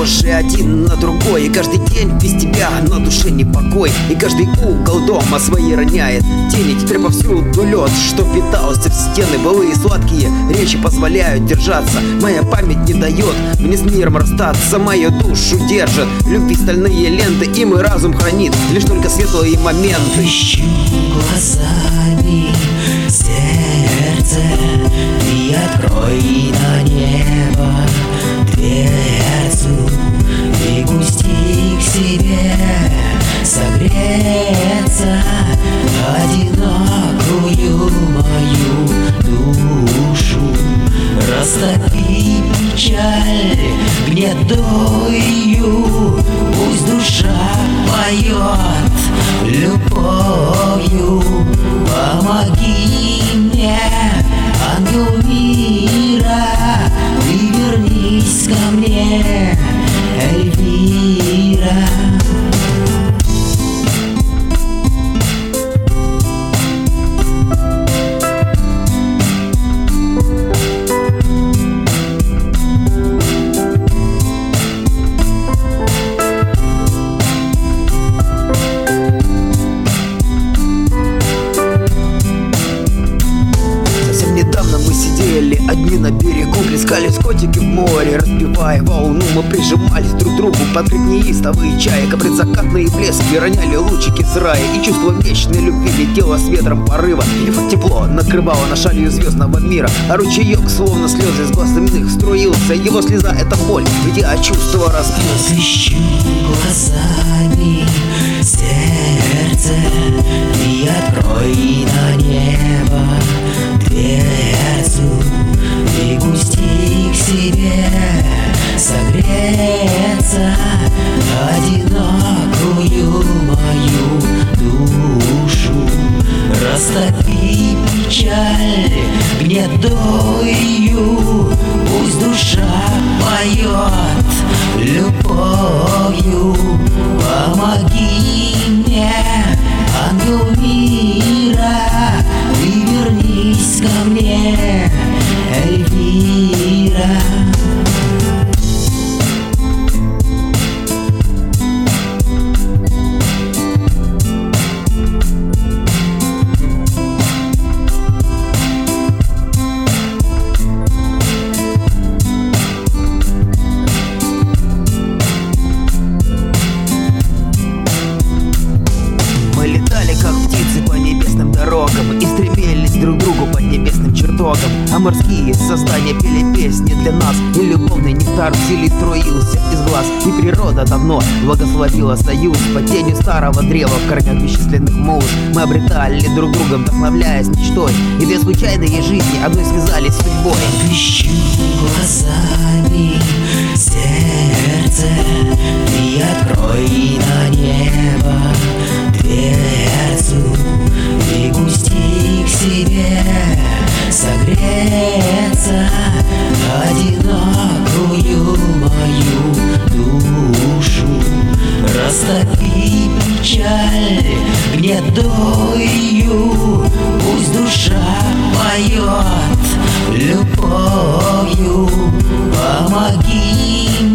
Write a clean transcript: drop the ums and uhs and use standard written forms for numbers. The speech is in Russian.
похожи один на другой, и каждый день без тебя на душе не покой, и каждый угол дома свои роняет тени. Теперь повсюду лед, что питался в стены. Былые сладкие речи позволяют держаться. Моя память не дает мне с миром расстаться. Мою душу держат любви стальные ленты, и мой разум хранит лишь только светлые моменты. Ищу глазами сердце, и открой на небо дверцу, и пусти к себе согреться одинокую мою душу. Растопи печаль гнетую, пусть душа поет любовью. Помоги мне, ангел мира, ты вернись ко мне, Эльвира. Одни на берегу, плескались котики в море, разбивая волну, мы прижимались друг к другу под крик неистовые чаек. Предзакатные блески роняли лучики с рая, и чувство вечной любви летело с ветром порыва. И вот тепло накрывало на шалью звездного мира, а ручеек, словно слезы из глаз иных, струился. Его слеза — это боль, где я чувство разбился. Ищу глазами сердце, и открой на небо дверцу, и пусти к себе согреться одинокую мою душу. Растопи печаль гнетую, пусть душа поет любовью. Помоги мне, ангел мира, ты вернись ко мне, Эльвира. Мы летали, как птицы, по небесным дорогам, и стремились друг к другу под небесным чертогом. А морские создания пели песни для нас, и любовный нектар в силе струился из глаз. И природа давно благословила союз под тенью старого древа в корнях бесчисленных муз. Мы обретали друг друга, вдохновляясь мечтой, и две случайные жизни одной связались с судьбой. Ищу глазами сердце, и открой на небо дверцу, и пусти к себе согреться одинокую мою душу. Растопи печаль гнетую, пусть душа поет любовью. Помоги